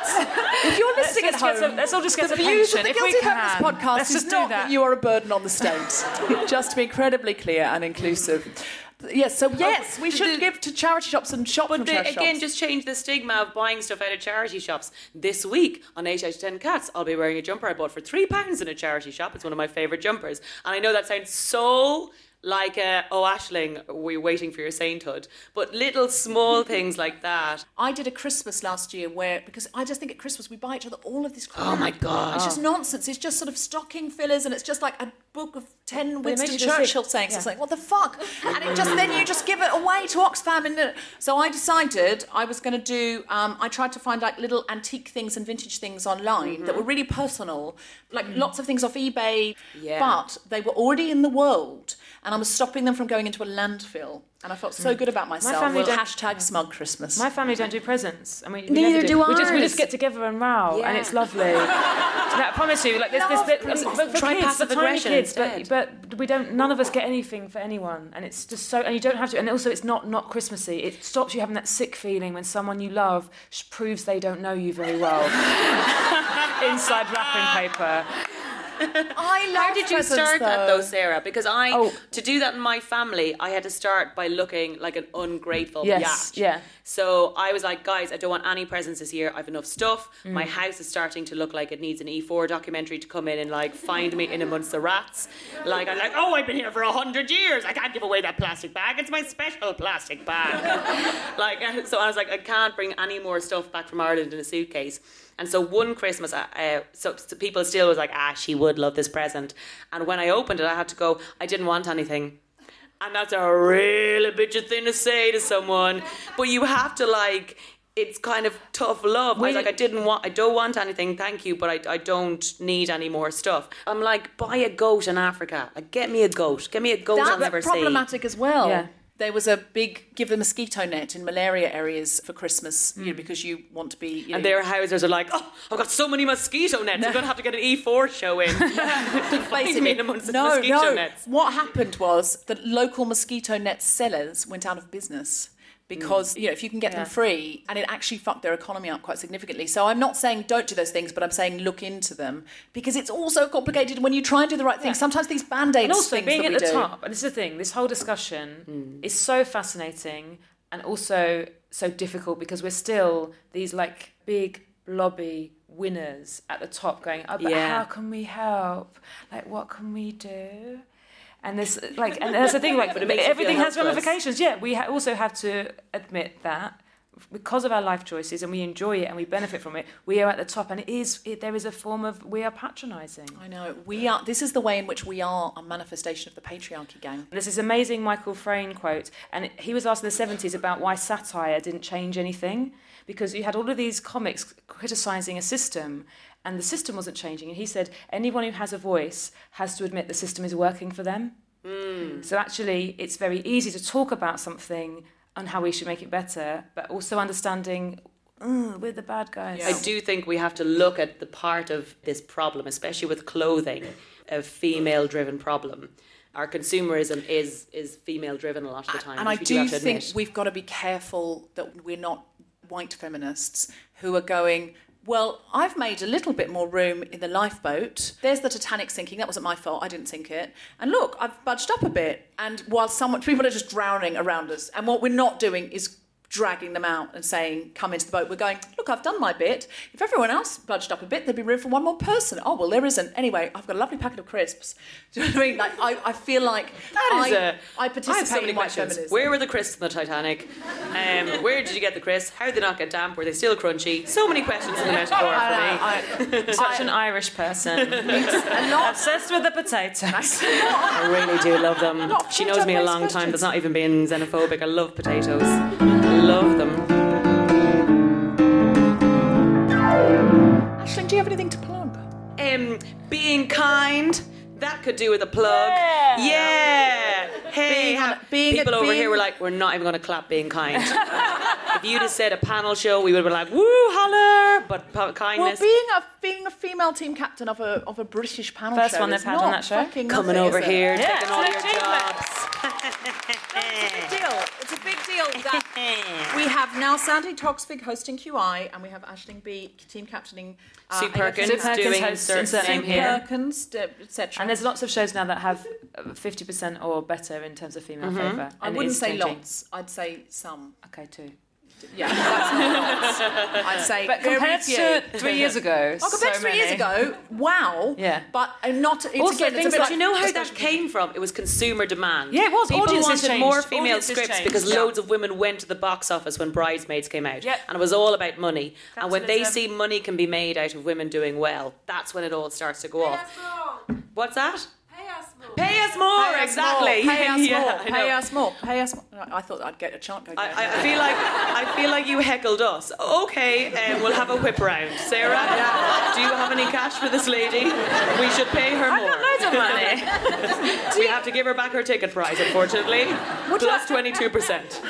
If you're listening at home, let's all just get a pension. The views of the if we Guilty can. Feminist podcast Let's is just not do that. You are a burden on the state. Just to be incredibly clear and inclusive. Yes, so we should give to charity shops and shop from charity shops. Again, just change the stigma of buying stuff out of charity shops. This week on 8 out of 10 Cats, I'll be wearing a jumper I bought for £3 in a charity shop. It's one of my favourite jumpers. And I know that sounds so like, Aisling, we're waiting for your sainthood. But little small things like that. I did a Christmas last year because I just think at Christmas we buy each other all of this crap. Oh my God. It's just nonsense. It's just sort of stocking fillers, and it's just like a book of 10 Winston Churchill sayings. It's like, what the fuck? And then you just give it away to Oxfam. So I decided I was going to do, I tried to find like little antique things and vintage things online that were really personal, like lots of things off eBay, but they were already in the world, and I was stopping them from going into a landfill. And I felt so good about myself. My family #smug Christmas. My family don't do presents. And we neither do ours. We just get together and row, and it's lovely. I promise you, like try passive aggression instead. But we don't. None of us get anything for anyone, and it's just so. And you don't have to. And also, it's not Christmassy. It stops you having that sick feeling when someone you love proves they don't know you very well inside wrapping paper. I love How did you presents, start that though? though, Sarah? Because to do that in my family, I had to start by looking like an ungrateful Yes, yacht. yeah. So I was like, guys, I don't want any presents this year. I've enough stuff. My house is starting to look like it needs an E4 documentary to come in and like find me in amongst the rats. Like I'm like, oh, I've been here for 100 years. I can't give away that plastic bag. It's my special plastic bag. So I was like, I can't bring any more stuff back from Ireland in a suitcase. And so one Christmas, so people still was like, she would love this present. And when I opened it, I had to go, I didn't want anything. And that's a really bitchy thing to say to someone. But you have to like, it's kind of tough love. I was like, I don't want anything, thank you, but I don't need any more stuff. I'm like, buy a goat in Africa. Like, get me a goat. Get me a goat I'll never see. That's problematic as well. Yeah. There was a big give a mosquito net in malaria areas for Christmas, because you want to be... and their houses are like, oh, I've got so many mosquito nets. I'm going to have to get an E4 show in. Mosquito nets. What happened was that local mosquito net sellers went out of business. Because, if you can get them free, and it actually fucked their economy up quite significantly. So I'm not saying don't do those things, but I'm saying look into them. Because it's also complicated when you try and do the right thing. Sometimes these Band-Aids and also things being that at we the do. top, and this is the thing, this whole discussion is so fascinating and also so difficult because we're still these like big blobby winners at the top going, oh, but how can we help? Like, what can we do? And this, like, and that's the thing, like, everything has ramifications. Yeah, we also have to admit that because of our life choices, and we enjoy it and we benefit from it, we are at the top, and there is a form of we are patronising. I know we are. This is the way in which we are a manifestation of the patriarchy, gang. There's this amazing Michael Frayn quote, and he was asked in the 70s about why satire didn't change anything, because you had all of these comics criticising a system. And the system wasn't changing. And he said, anyone who has a voice has to admit the system is working for them. So actually, it's very easy to talk about something and how we should make it better, but also understanding, we're the bad guys. Yeah. I do think we have to look at the part of this problem, especially with clothing, a female-driven problem. Our consumerism is female-driven a lot of the time. And I do think we've got to be careful that we're not white feminists who are going... Well, I've made a little bit more room in the lifeboat. There's the Titanic sinking. That wasn't my fault. I didn't sink it. And look, I've budged up a bit. And while people are just drowning around us, and what we're not doing is dragging them out and saying, come into the boat. We're going, look, I've done my bit. If everyone else budged up a bit, there'd be room for one more person. Oh, well, there isn't. Anyway, I've got a lovely packet of crisps. Do you know what I mean? Like, I feel like I participate in white feminism. Where were the crisps in the Titanic? Where did you get the crisps? How did they not get damp? Were they still crunchy? So many questions in the metaphor for me. Such an Irish person. Obsessed with the potatoes. I really do love them. She knows me a long time. That's not even being xenophobic. I love potatoes. Love them. Aisling, do you have anything to plug? Being kind. That could do with a plug. Yeah. Hey, people over here were like, we're not even going to clap being kind. If you'd have said a panel show, we would have been like, woo, holler. But kindness. Well, being a female team captain of a British panel show. First one they've had on that show. Coming over here, taking all your jobs. It's a big deal that we have now Sandy Toksvig hosting QI, and we have Aisling B team captaining Sue Perkins doing insert name here. Perkins, etc. And there's lots of shows now that have 50% or better in terms of female favour. I wouldn't say lots. I'd say some. Okay, two. Yeah, that's not lots. I'd say but compared to 3 years ago, compared to 3 years ago, wow. Yeah. But not. It's also, again, it's a bit but like, you know how that came from? It was consumer demand. Yeah, it was. People Audiences wanted changed. more female Audiences scripts changed. because loads of women went to the box office when Bridesmaids came out. Yep. And it was all about money. Capitalism. And when they see money can be made out of women doing well, that's when it all starts to go off. What's that? Pay us more, exactly. Pay us Yeah, more. I know. Pay us more. Pay us more. I thought I'd get a chant going. I feel like you heckled us. Okay, we'll have a whip round. Sarah, do you have any cash for this lady? We should pay her more. I've got loads of money. We have to give her back her ticket price, unfortunately. Plus 22%.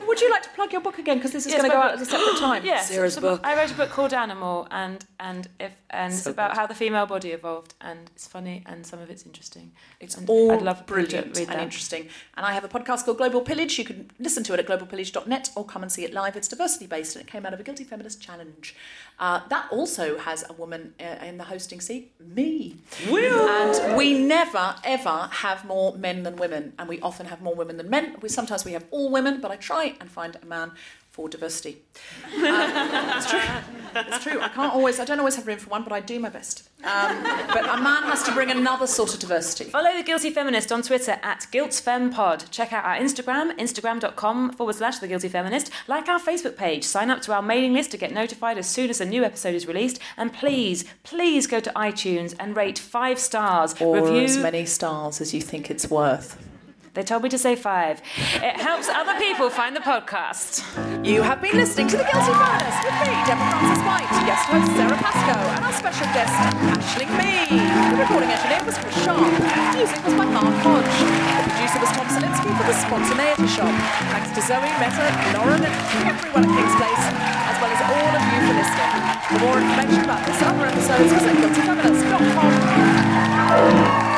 Would you like to plug your book again? Because this is going to go out at a separate time. Yes, Sarah's book. I wrote a book called Animal, and it's about how the female body evolved, and it's funny, and some of it's interesting. I'd love brilliant and interesting. And I have a podcast called Global Pillage. You can listen to it at globalpillage.net or come and see it live. It's diversity-based, and it came out of a Guilty Feminist Challenge. That also has a woman in the hosting seat, me. And we never, ever have more men than women, and we often have more women than men. Sometimes we have all women, but I try and find a man for diversity. It's true. It's true. I don't always have room for one, but I do my best. But a man has to bring another sort of diversity. Follow The Guilty Feminist on Twitter at GuiltFemPod. Check out our Instagram, instagram.com/The Guilty Feminist. Like our Facebook page. Sign up to our mailing list to get notified as soon as a new episode is released. And please go to iTunes and rate 5 stars. Or as many stars as you think it's worth. They told me to say 5. It helps other people find the podcast. You have been listening to The Guilty Feminist with me, Deborah Frances-White, guest host Sarah Pascoe, and our special guest, Aisling Bea. The recording engineer was Chris Sharp. Music was by Mark Hodge. The producer was Tom Salinsky for The Spontaneity Shop. Thanks to Zoe, Meta, Lauren, and everyone at King's Place, as well as all of you for listening. For more information about this and other episodes, visit guiltyfeminist.com.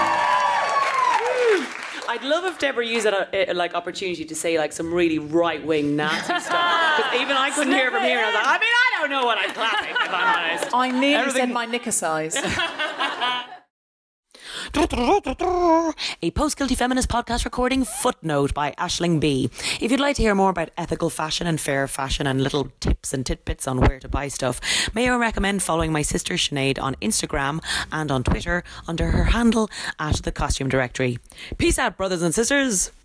I'd love if Deborah used that opportunity to say some really right-wing Nazi stuff. Because even I couldn't hear from here. And I was like, I don't know what I'm clapping, if I'm honest. I nearly said my knicker size. A post-Guilty Feminist podcast recording footnote by Aisling Bea. If you'd like to hear more about ethical fashion and fair fashion and little tips and tidbits on where to buy stuff, may I recommend following my sister Sinead on Instagram and on Twitter under her handle @The Costume Directory. Peace out, brothers and sisters.